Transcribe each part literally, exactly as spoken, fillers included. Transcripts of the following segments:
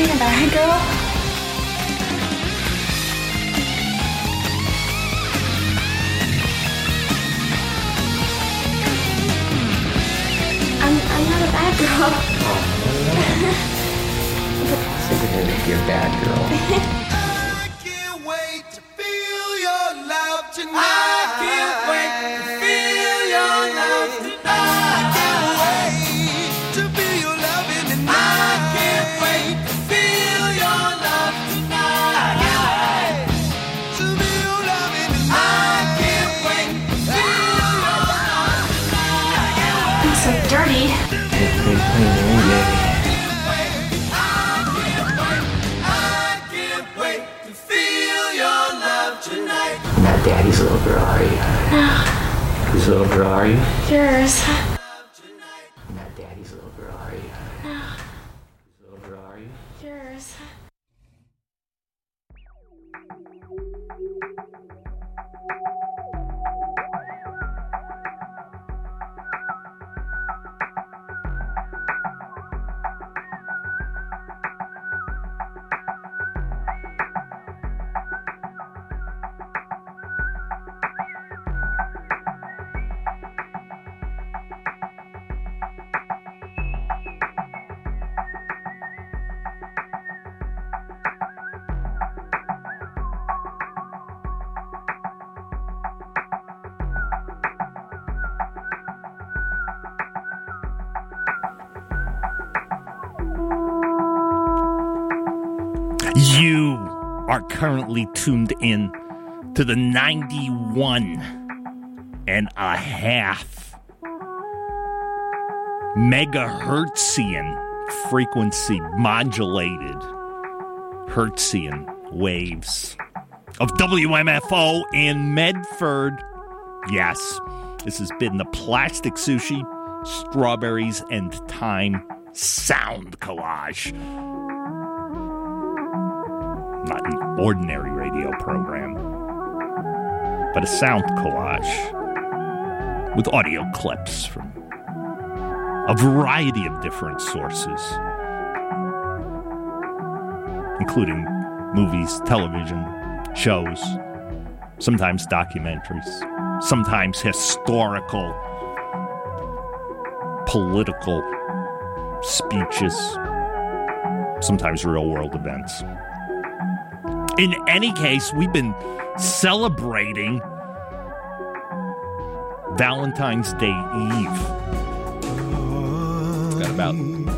being a bad girl? I'm, I'm not a bad girl. Oh, so you're gonna be a bad girl. I can't wait to feel your love tonight. I can't wait to feel your love tonight. I can't wait to feel your loving tonight. I can't wait to feel your love tonight. I can't wait to feel your loving tonight. I can't wait to feel your love tonight. I can't wait. I'm so dirty. Hey, hey, hey, hey. You're not Daddy's little girl, are you? No. Whose little girl are you? Yours. You're not Daddy's little girl, are you? No. Whose little girl are you? Yours. You are currently tuned in to the ninety-one and a half megahertzian frequency modulated Hertzian waves of W M F O in Medford. Yes, this has been the Plastic Sushi, Strawberries and Time Sound Collage. Not an ordinary radio program, but a sound collage with audio clips from a variety of different sources, including movies, television, shows, sometimes documentaries, sometimes historical, political speeches, sometimes real-world events. In any case, we've been celebrating Valentine's Day Eve. Got about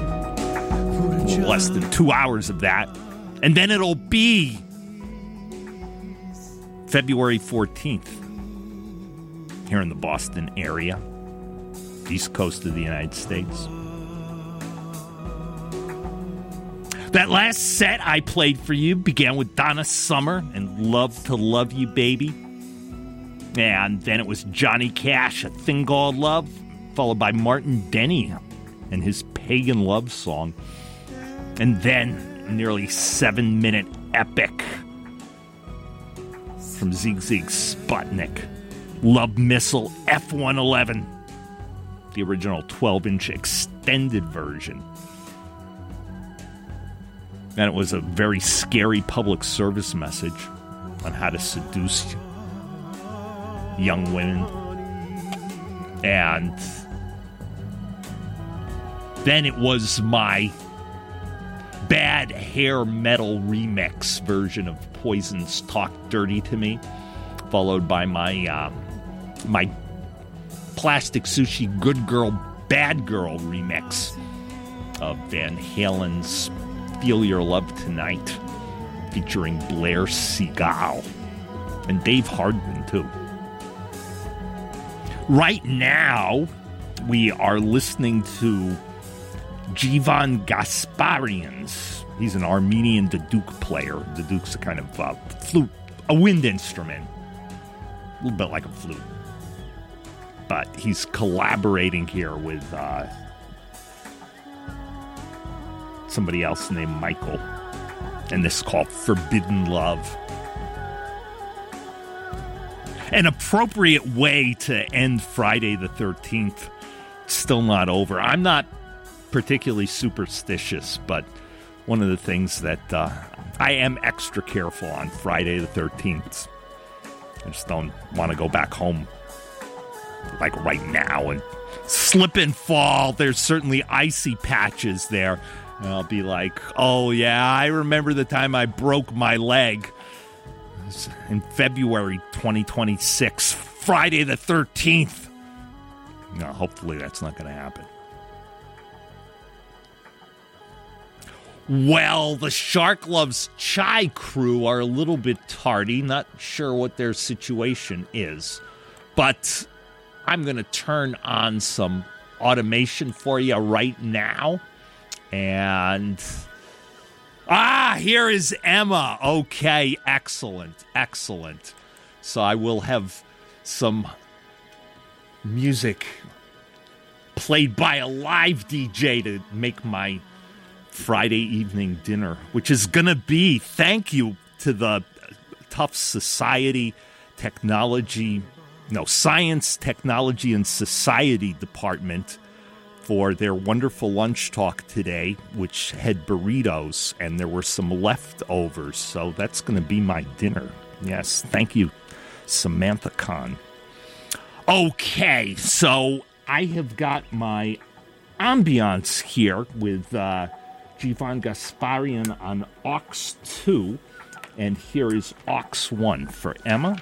less than two hours of that. And then it'll be February fourteenth here in the Boston area, east coast of the United States. That last set I played for you began with Donna Summer and Love to Love You, Baby. And then it was Johnny Cash, A Thing Called Love, followed by Martin Denny and his Pagan Love Song. And then a nearly seven-minute epic from Zig Zig Sputnik, Love Missile F one eleven, the original twelve-inch extended version. And it was a very scary public service message on how to seduce young women. And then it was my bad hair metal remix version of Poison's Talk Dirty to Me, followed by my uh, my Plastic Sushi Good Girl, Bad Girl remix of Van Halen's Feel Your Love Tonight, featuring Blair Segal and Dave Hardman, too. Right now, we are listening to Jivan Gasparians. He's an Armenian duduk player. Duduk's a kind of uh, flute, a wind instrument. A little bit like a flute. But he's collaborating here with uh, somebody else named Michael. And this is called Forbidden Love. An appropriate way to end Friday the thirteenth. Still not over. I'm not particularly superstitious, but one of the things that uh, I am extra careful on Friday the thirteenth. I just don't want to go back home like right now and slip and fall. There's certainly icy patches there. And I'll be like, oh yeah, I remember the time I broke my leg. It was in February twenty twenty-six, Friday the thirteenth. No, hopefully that's not going to happen. Well, the Shark Loves Chai crew are a little bit tardy. Not sure what their situation is. But I'm going to turn on some automation for you right now. And... Ah, here is Emma. Okay, excellent, excellent. So I will have some music played by a live D J to make my Friday evening dinner, which is going to be, thank you to the Tufts Society Technology, no, Science, Technology, and Society Department for their wonderful lunch talk today, which had burritos, and there were some leftovers, so that's going to be my dinner. Yes, thank you, Samantha Khan. Okay, so I have got my ambiance here with uh, Jivan Gasparian on aux two, and here is aux one for Emma.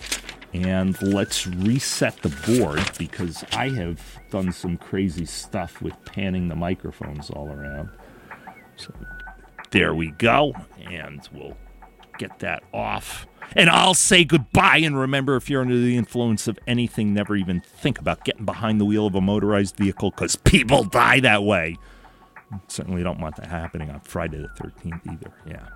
And let's reset the board because I have done some crazy stuff with panning the microphones all around. So there we go, and we'll get that off. And I'll say goodbye, and remember, if you're under the influence of anything, never even think about getting behind the wheel of a motorized vehicle because people die that way. Certainly don't want that happening on Friday the thirteenth either, yeah.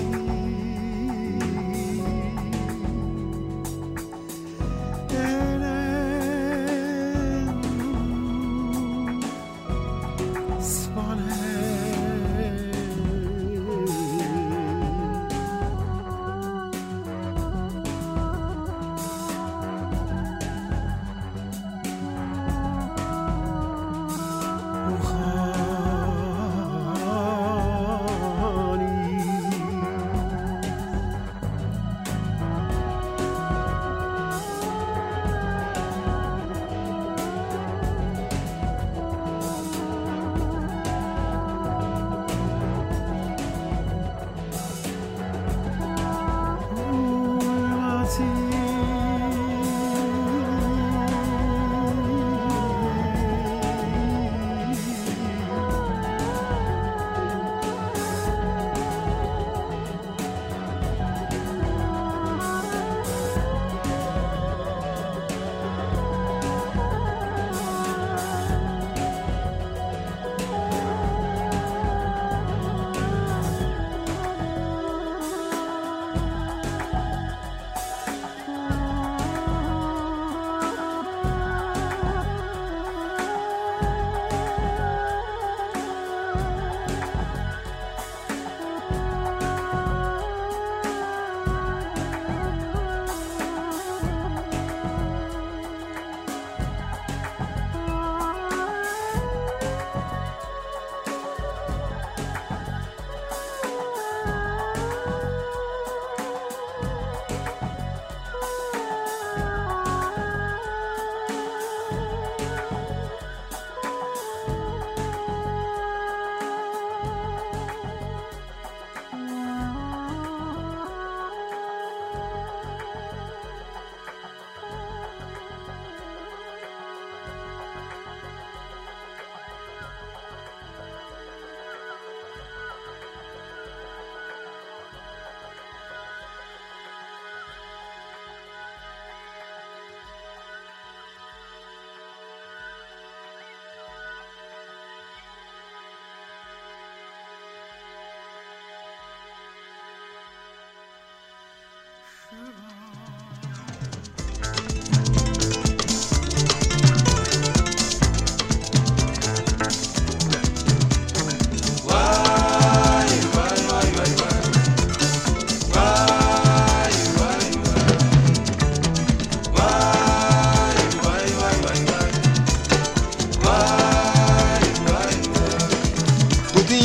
And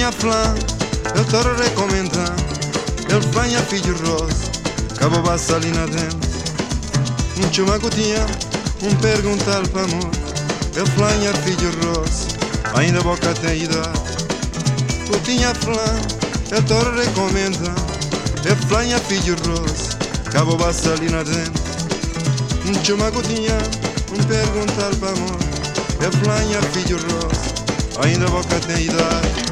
tinha flan, eu tô recomendando. Ele fanha filho rosa, cabo bassa ali na dentro. Um chuma gotinha, um perguntar para amor. Ele fanha filho rosa, ainda boca tem idade. Gotinha flan, eu tô recomendando. Ele fanha filho rosa, cabo bassa ali na dentro. Um chuma gotinha, um perguntar para amor. Ele fanha filho rosa, ainda boca tem idade.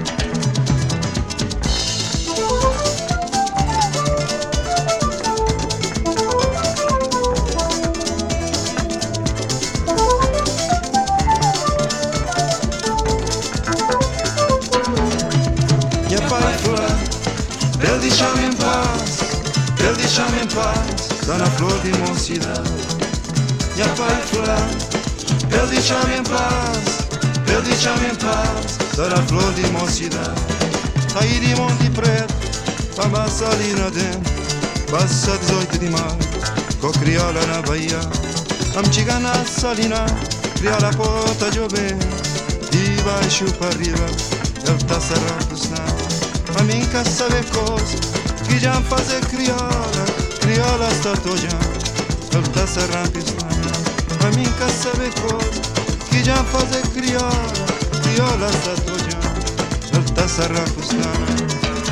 Ele deixa-me em paz, ele deixa-me em paz, dá na flor de mocidade. Minha pai flor, ele deixa-me em paz, ele deixa-me em paz, dá na flor de mocidade. Saí de Monte Preto, pra passar ali na dentro, passa dezoito de maio, com criola na Bahia. A mchiga na salina, criola porta de bem, de baixo para arriba, ele tá sarrando os naus. A mim quer saber coisa que já fazer criola, criola está tojando, ele tá serrando pistana. A mim quer saber coisa que já fazer criola, criola está tojando, ele tá serrando pistana.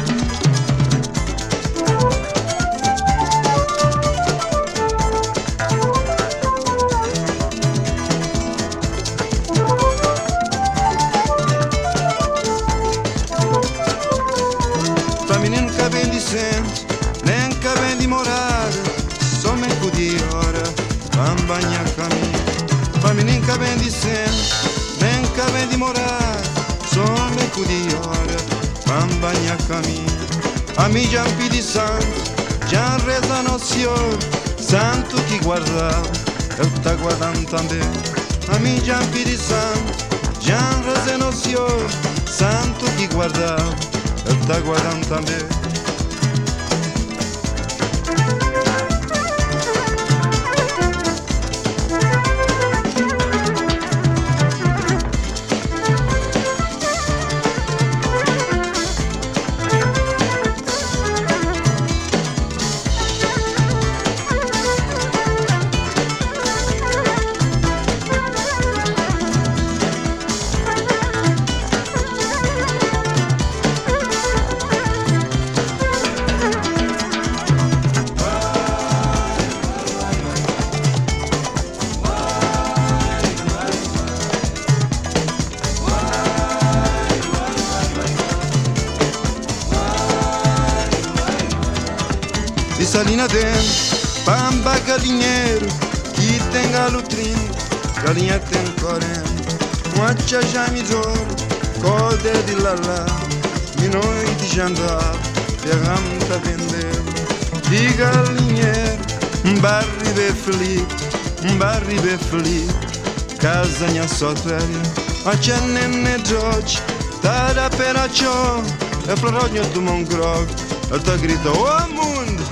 Nem cabem de morar, só me de hora, vão banhar caminho. Para mim nem cabem de ser, nem cabem de morar, só me de hora, vão banhar caminho. A mim já me pedi santo, já reza no Senhor, santo que guardava, ele está guardando também. A mim já me pedi santo, já reza no Senhor, santo que guardava, ele está guardando também. Salina dentro, pamba galinheiro, que tem galo trinco, galinha tem quarenta. Moacha já me dor, code de lalá, de noite já andava, ferramenta vender. De galinheiro, um barri bem feliz, um barri bem feliz, casanha só velha. Moacha nene George, tá da pera ciò, é florogno do mongrog, ela grita, oh mundo!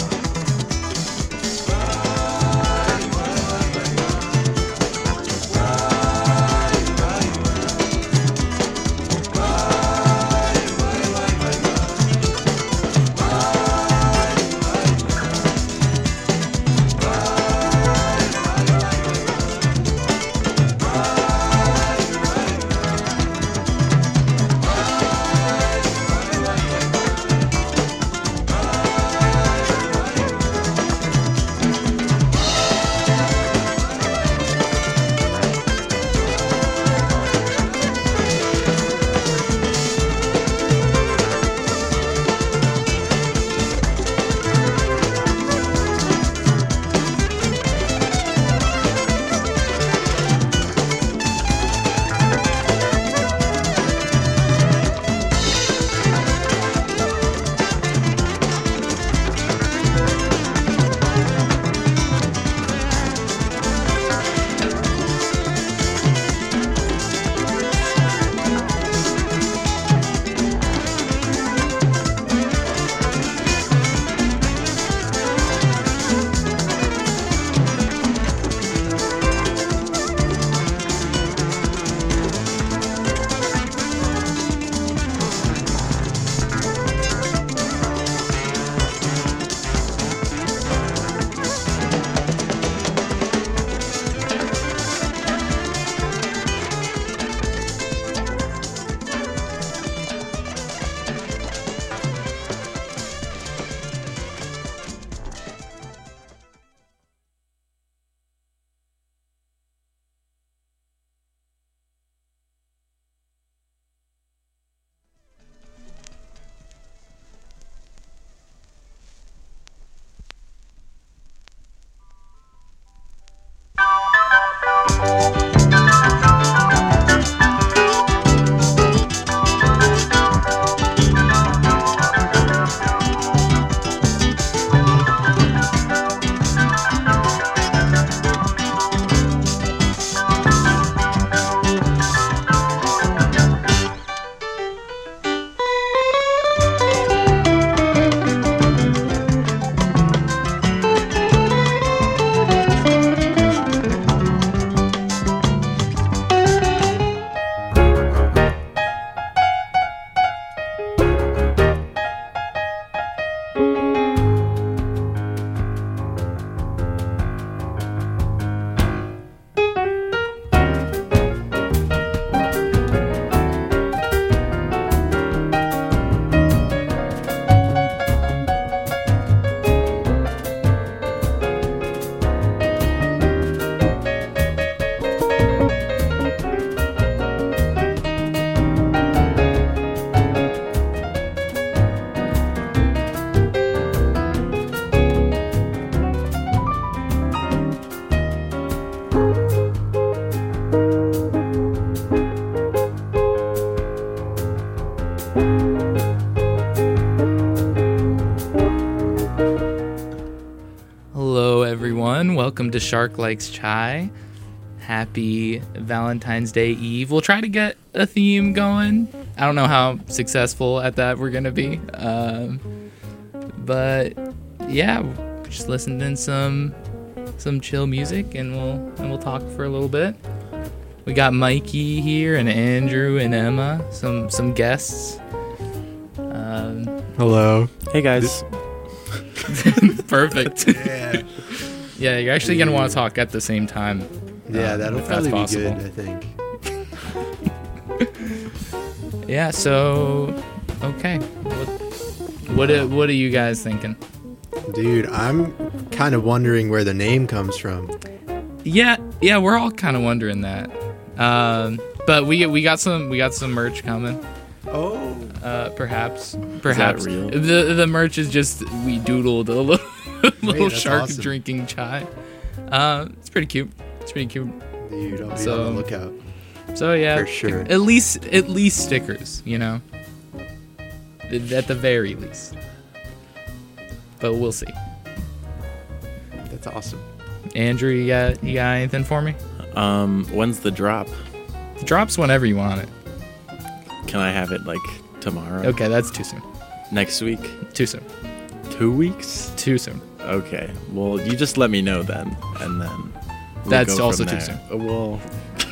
Hello, everyone. Welcome to Shark Likes Chai. Happy Valentine's Day Eve. We'll try to get a theme going. I don't know how successful at that we're going to be. Um, but yeah, just listened in some some chill music, and we'll and we'll talk for a little bit. We got Mikey here, and Andrew and Emma, some some guests. Um, Hello. Hey guys. Perfect. Yeah. Yeah, you're actually gonna want to talk at the same time. Yeah, um, that'll if that's probably be possible. good, I think. Yeah. So, okay. What what are, what are you guys thinking? Dude, I'm kind of wondering where the name comes from. Yeah, yeah, we're all kind of wondering that. Um, but we we got some we got some merch coming. Oh. Uh, perhaps, perhaps real? the the merch is just we doodled a little little that's shark awesome. drinking chai. Uh, it's pretty cute. It's pretty cute. Dude, I'll be So- on the lookout. So yeah, For sure. At least at least stickers, you know. At the very least. But we'll see. That's awesome. Andrew, you got you got anything for me? Um, when's the drop? The drop's whenever you want it. Can I have it like tomorrow? Okay, that's too soon. Next week? Too soon. Two weeks? Too soon. Okay. Well, you just let me know then, and then. we'll That's go also from too there. soon. Uh, Well,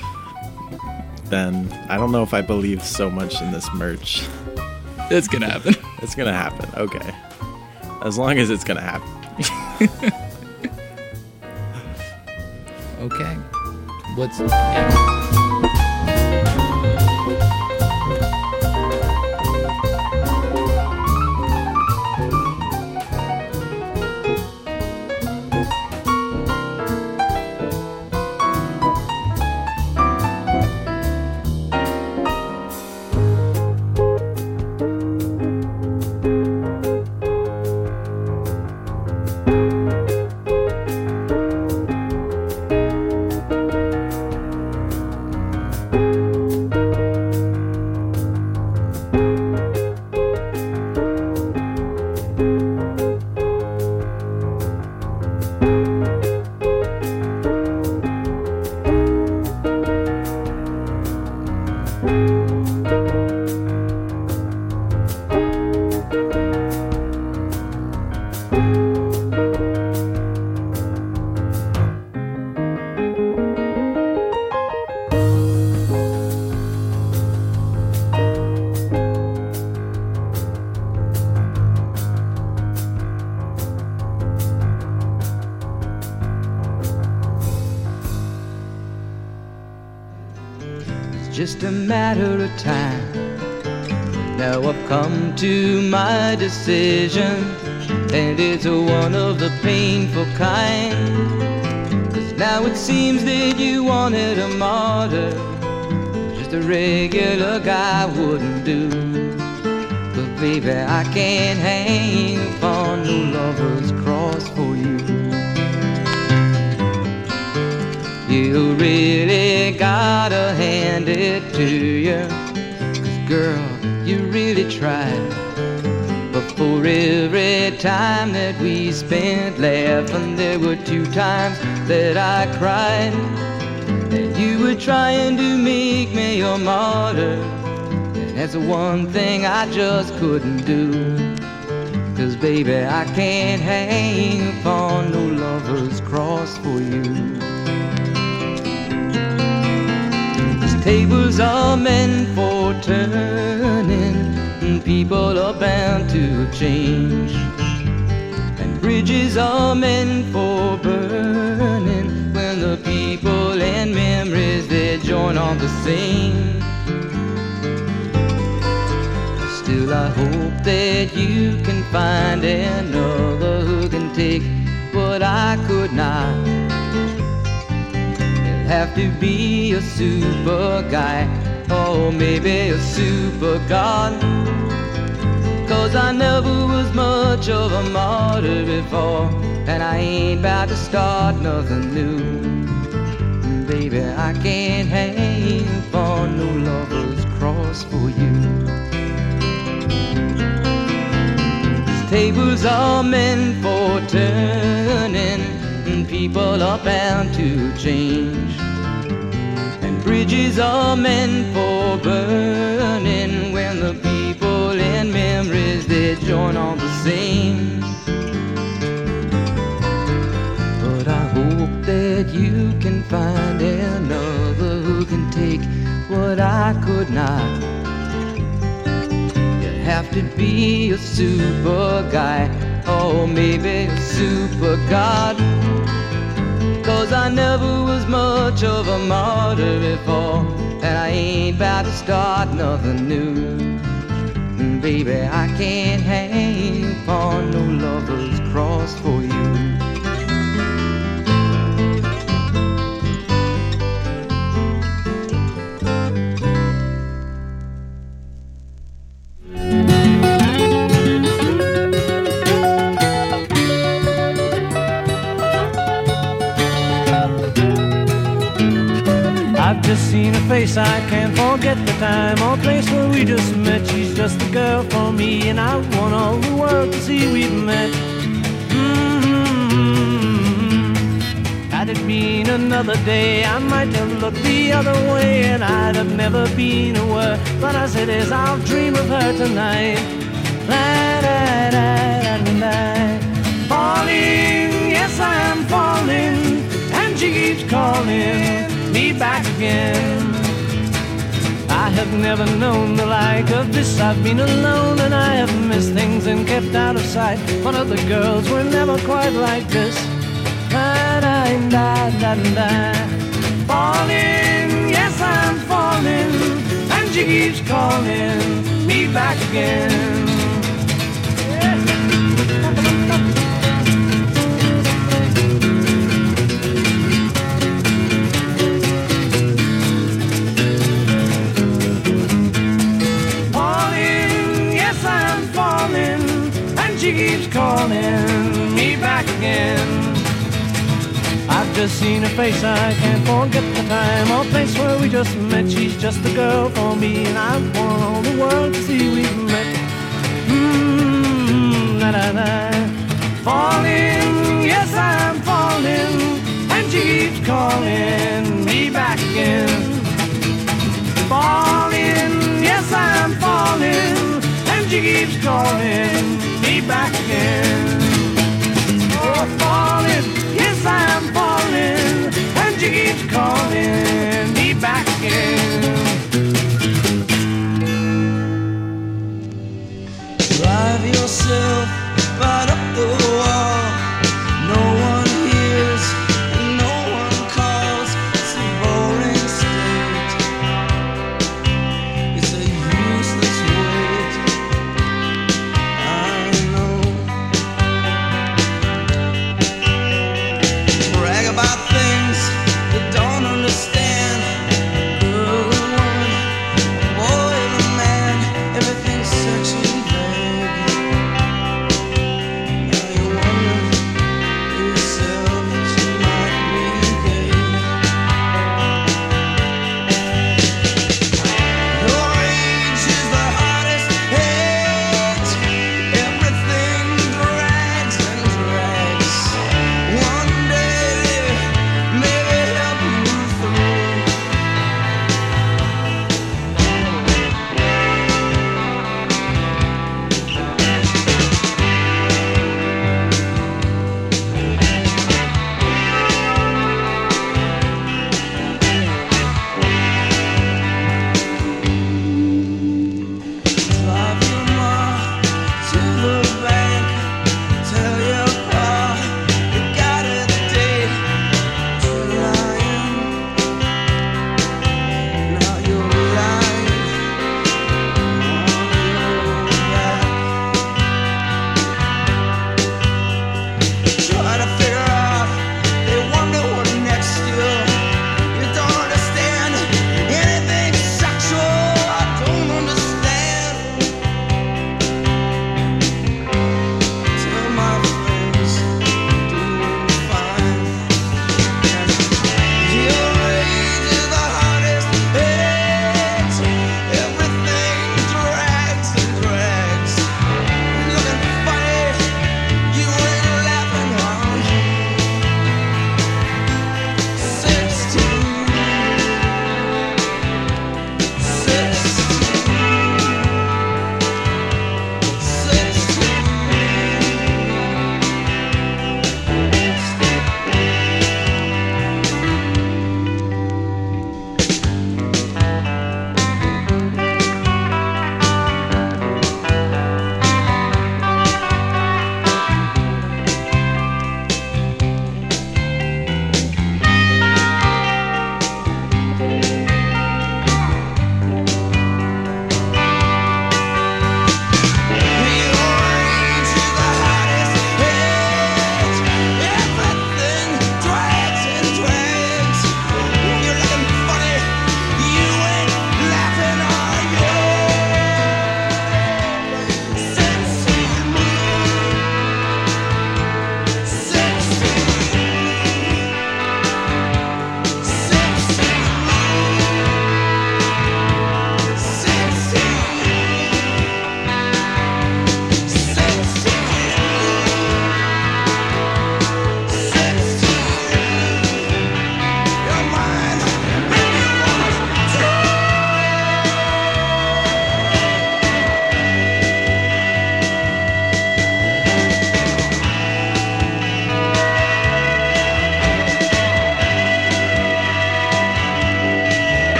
then I don't know if I believe so much in this merch. It's gonna happen. It's gonna happen. Okay. As long as it's gonna happen. Okay. What's yeah. Just a matter of time. Now I've come to my decision, and it's one of the painful kind. 'Cause now it seems that you wanted a martyr, just a regular guy wouldn't do. But baby, I can't hang upon no lover's cross for you. You really gotta hand it to you, 'cause girl, you really tried. But for every time that we spent laughing, there were two times that I cried. And you were trying to make me your martyr, and that's the one thing I just couldn't do. 'Cause baby, I can't hang upon no lover's cross for you. Tables are meant for turning, and people are bound to change. And bridges are meant for burning, when the people and memories they join on the same. Still I hope that you can find another who can take what I could not. Have to be a super guy, or maybe a super god. 'Cause I never was much of a martyr before, and I ain't about to start nothing new. Baby, I can't hang upon no lover's cross for you. Tables are meant for turning, and people are bound to change. And bridges are meant for burning, when the people and memories they join all the same. But I hope that you can find another who can take what I could not. Have to be a super guy, or maybe a super god. Cause I never was much of a martyr before, and I ain't about to start nothing new. And baby, I can't hang upon no lover's cross for you. I've just seen her face, I can't forget the time or place where we just met. She's just the girl for me, and I want all the world to see we've met. Mm-hmm. Had it been another day, I might have looked the other way, and I'd have never been aware. But as it is, I'll dream of her tonight. La, da, da, da, da. Falling, yes I am falling, and she keeps calling me back again. I have never known the like of this. I've been alone and I have missed things and kept out of sight, but other girls were never quite like this. Da, da, da, da, da. Falling, yes I'm falling, and she keeps calling me back again. She keeps calling me back again. I've just seen her face, I can't forget the time or place where we just met. She's just the girl for me, and I want all the world to see we've met. Mmm, da da da. Falling, yes I'm falling, and she keeps calling me back again. Falling, yes I'm falling, and she keeps calling me back again. Oh, falling, yes I'm falling, and she keeps calling me back again. Drive yourself right up the wall. No one hears and no one calls. It's a boring state. It's a useless wait. I know. Brag about things you don't understand.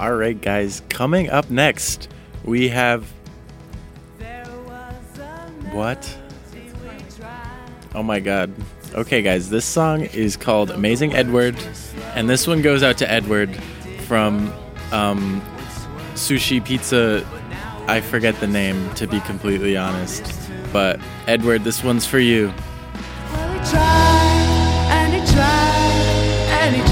All right, guys. Coming up next, we have... What? Oh my god. Okay, guys. This song is called Amazing Edward. And this one goes out to Edward from um, Sushi Pizza. I forget the name, to be completely honest. But, Edward, this one's for you. Well, he tried, and he tried, and he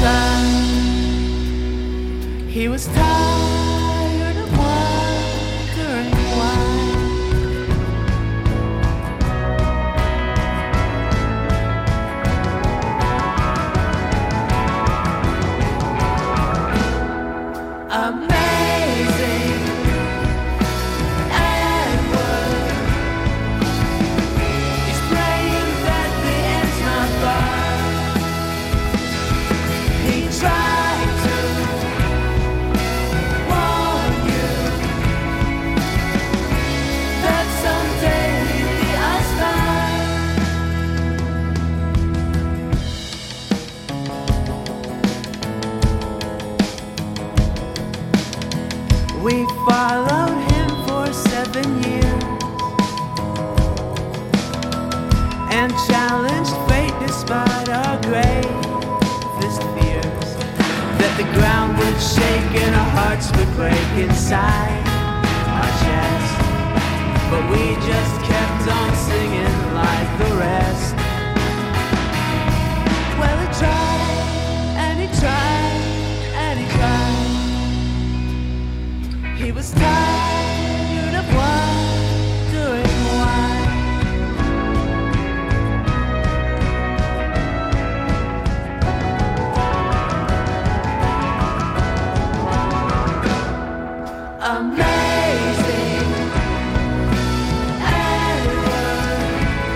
tried. He was tired of wondering why. Amazing Edward. He's praying that the end's not far. He tried to warn you that someday he'd be a star. We followed him for seven years and challenged fate despite our gravest fears. That the ground would shake and our hearts would break inside our chest. But we just kept on singing like the rest. Well, he tried, and he tried, and he tried. He was tired of wondering why. Amazing Edward.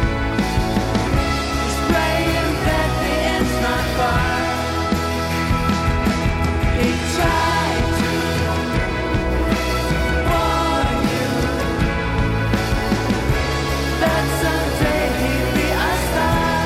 He's praying that the end's not far. He tried to warn you that someday he'd be a star.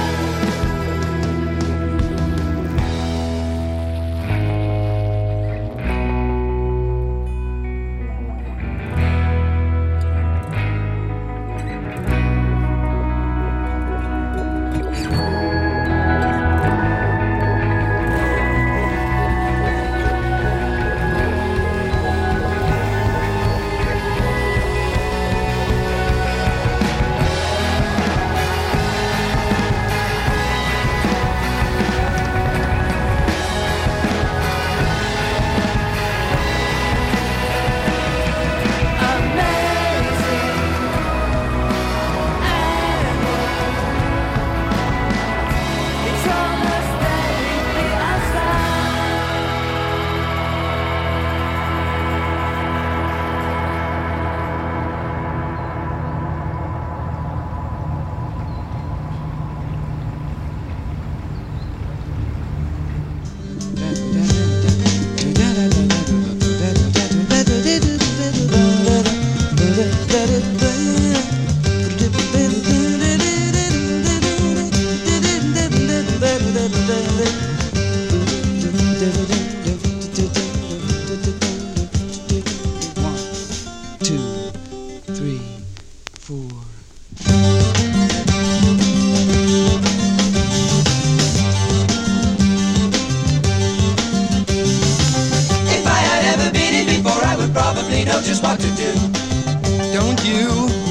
know just what to do. Don't you?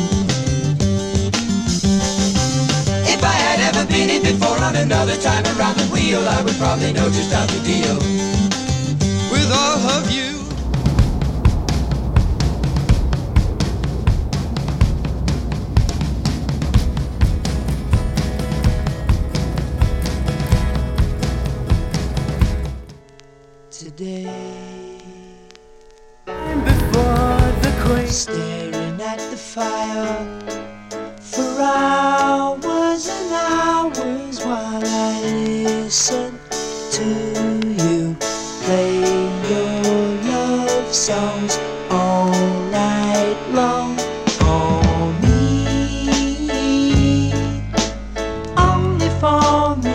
If I had ever been in before on another time around the wheel, I would probably know just how to deal with all of you. Today, before the queen, staring at the fire for hours and hours while I listen to you play your love songs all night long. For me, only for me.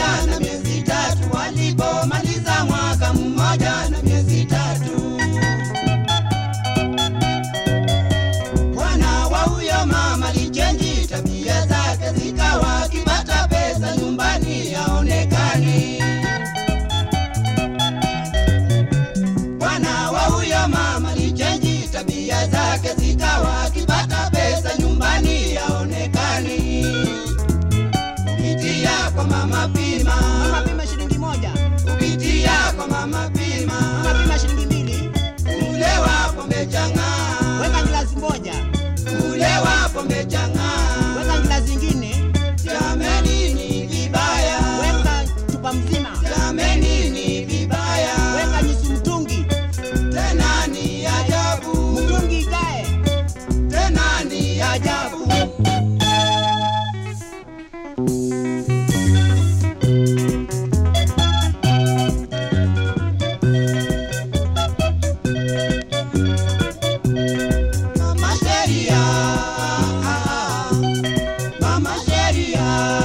mmoja na miezi tatu, walipomaliza mwaka mmoja na miezi tatu. Bwana wa huyo mama alichenji tabia zake, zikawa akipata pesa nyumbani haonekani. Bwana wa huyo mama alichenji tabia zake, zikawa akipata pesa nyumbani haonekani. Ukitia kwa mama pima, Mama pima shilingi moja. ukitia kwa mama pima, Mama pima shilingi mbili. ule wapo mechang'aa, Weka glasi moja. ule wapo mechang'aa. Weka glasi zingine. Jameni ni vibaya, Weka chupa mzima. jameni ni vibaya, Weka nusu mtungi. tena ni ajabu, Mtungi ikae. tena ni ajabu. Mama sheria, mama sheria,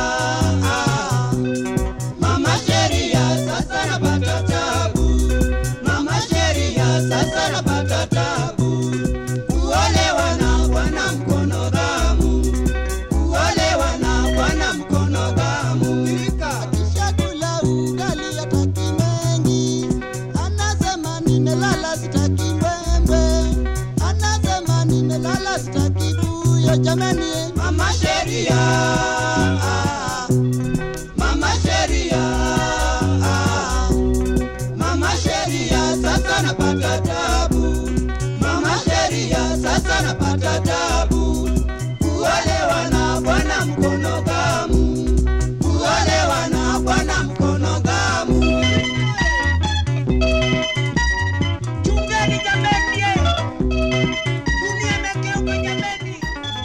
mama sheria, sasa napata tabu. Mama sheria, sasa napata tabu. Kuolewa na bwana mkono gamu, kuolewa na bwana mkono gamu. Akishakula ugali hataki mengi, anasema nimelala sitaki mbwembwe, anasema nimelala sitaki buyo. Jamani, mama sheria, mama sheria, mama sheria, sasa napata tabu. Mama sheria, sasa napata tabu. Kuolewa na bwana mkono gamu, kuolewa na bwana mkono gamu. Chungeni jameni. Dunia imegeuka jameni.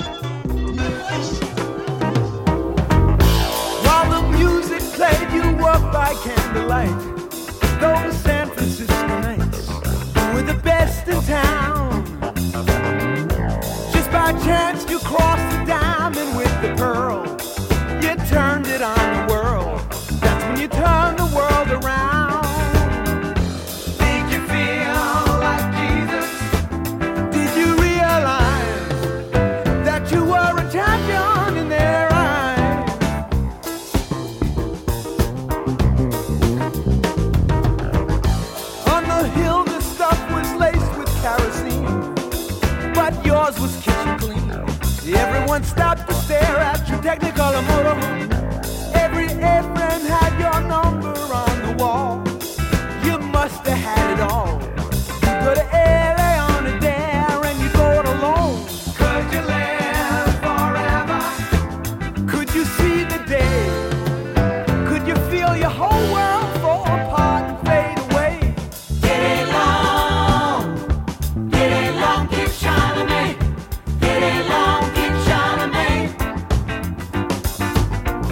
While the music played, you walk by candlelight. Those San Francisco nights were the best in town. Just by chance, you crossed the diamond with the pearl. You turned it on the world. That's when you turned the world around. Think you feel like Jesus? Did you realize that you were a champion in their eyes? On the hill, the stuff was laced with kerosene, but yours was kitchen clean. Everyone stopped to stare at your Technicolor motorhome. Every apron had your number on the wall. You must have had it all. You go to L A on a dare and you go it alone. Could you live forever? Could you see the day? Could you feel your whole world fall apart and fade away? Get along, get along, keep shining me. Get along, keep shining me.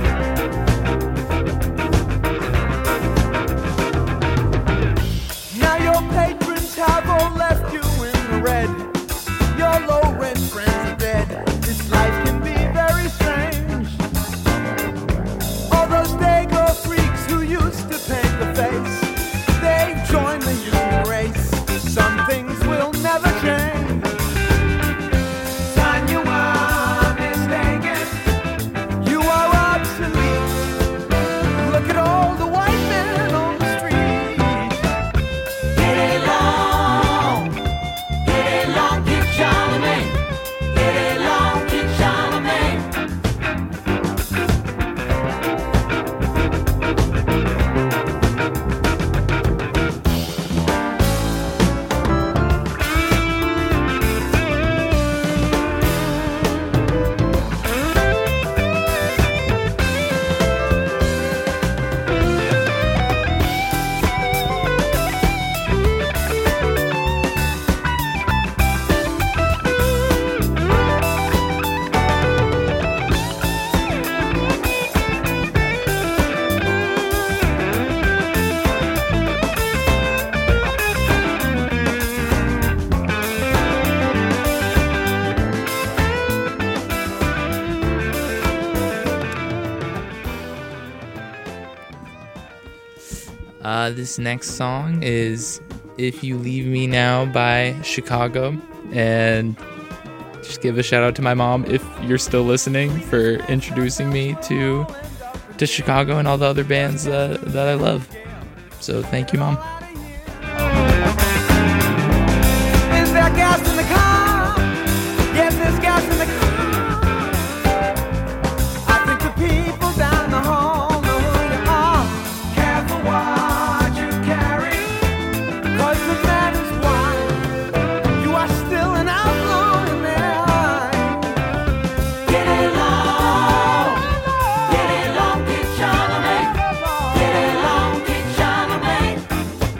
Uh, this next song is If You Leave Me Now by Chicago. And just give a shout out to my mom, if you're still listening, for introducing me to to Chicago and all the other bands that, that I love. So thank you, Mom. Is there gas in the car? Yes, there's gas in the car. I think the people down the hall know who you are. Careful what you carry, 'cause the man is wild. You are still an outlaw in their eyes. Get along, get along, get Charlemagne. Get along, get Charlemagne.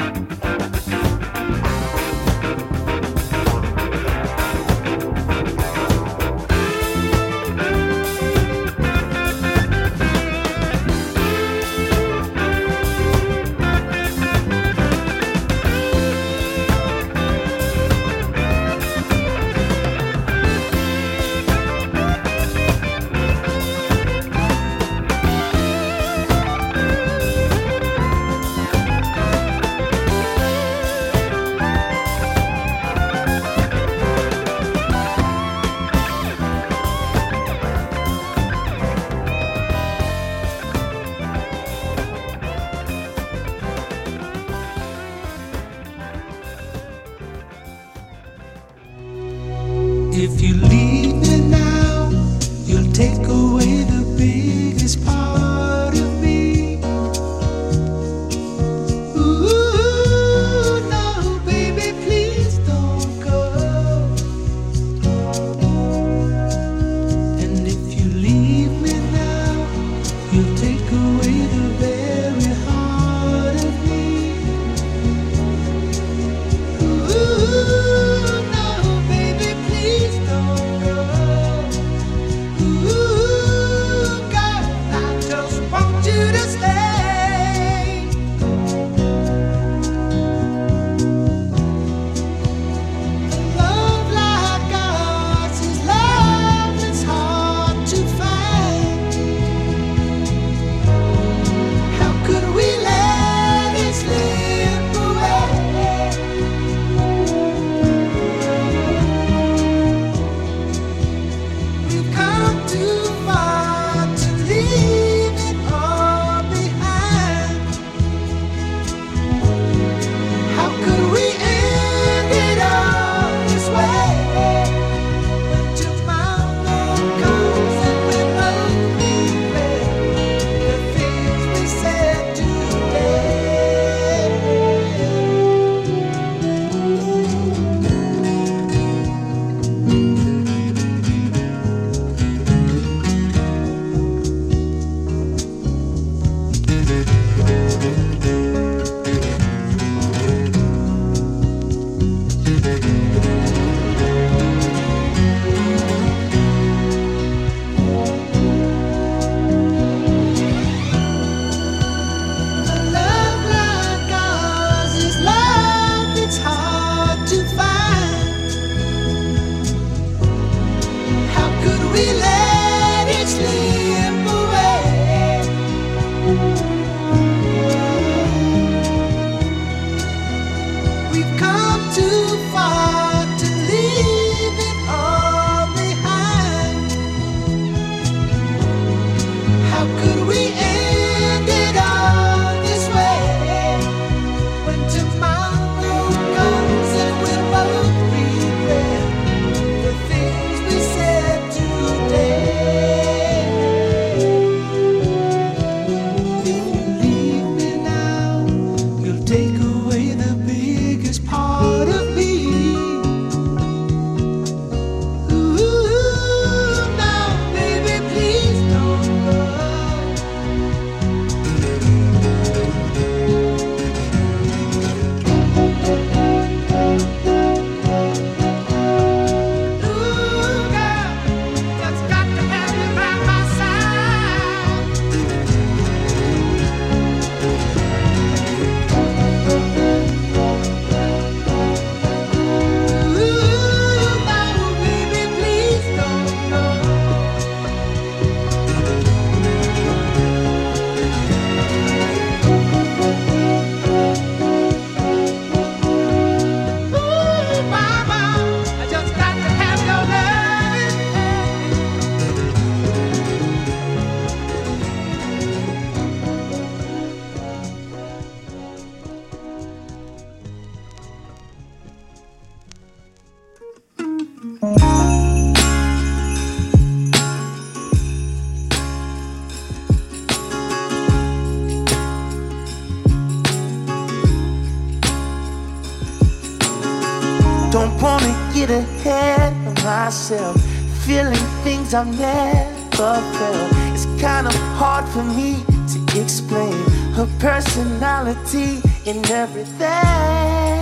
myself, feeling things I've never felt. It's kind of hard for me to explain her personality and everything.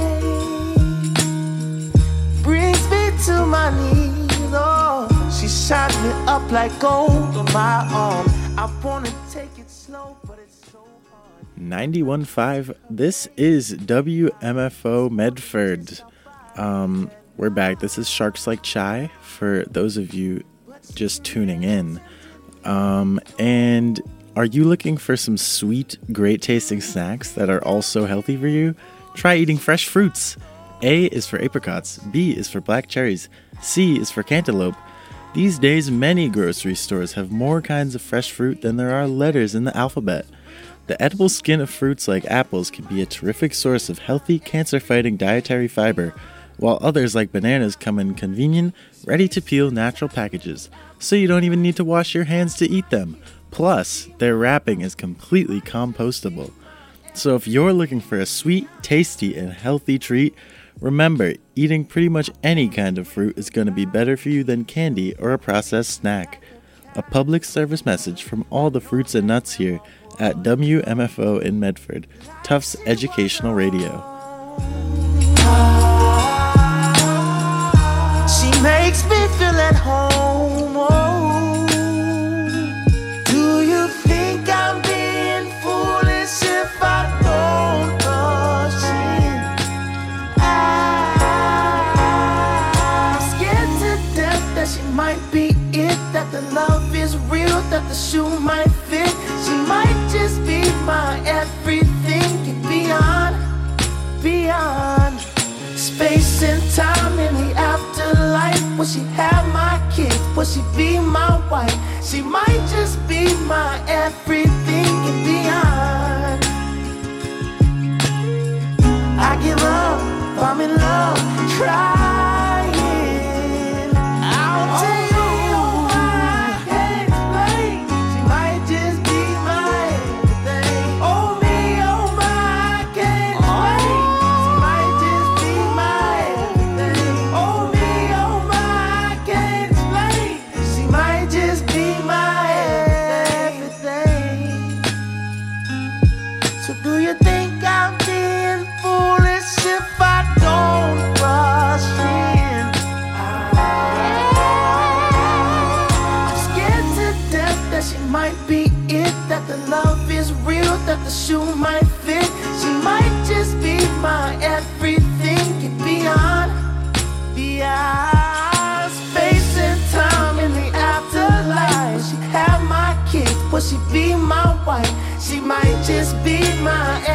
Brings me to my knees, oh, she shines me up like gold on my arm. I wanna take it slow, but it's so hard. ninety-one point five, this is W M F O Medford. Um, we're back. This is Sharks Like Chai for those of you just tuning in. Um, and are you looking for some sweet, great tasting snacks that are also healthy for you? Try eating fresh fruits. A is for apricots, B is for black cherries, C is for cantaloupe. These days, many grocery stores have more kinds of fresh fruit than there are letters in the alphabet. The edible skin of fruits like apples can be a terrific source of healthy, cancer-fighting dietary fiber, while others like bananas come in convenient, ready-to-peel natural packages, so you don't even need to wash your hands to eat them. Plus, their wrapping is completely compostable. So if you're looking for a sweet, tasty, and healthy treat, remember, eating pretty much any kind of fruit is going to be better for you than candy or a processed snack. A public service message from all the fruits and nuts here at W M F O in Medford, Tufts Educational Radio. She makes me feel at home. Oh, do you think I'm being foolish if I don't rush in? I'm scared to death that she might be it, that the love is real, that the shoe might fit. She might just be my everything and beyond, beyond. Space and time in the afterlife. Will she have my kids? Will she be my wife? She might just be my everything and beyond. I give up, I'm in love, trying. I'll tell you I can't explain. She might just be my everything. Oh me, oh my, I can't explain. She might just be my everything. Oh me, oh my, I can't explain. She might just be my everything. So do you think I'm being foolish if I don't rush in? I'm scared to death that she might be it, that the love is real, that the shoe might fit. She might just be my everything and beyond, beyond. Space and time in the afterlife. Will she have my kids? Will she be my wife? She might just be my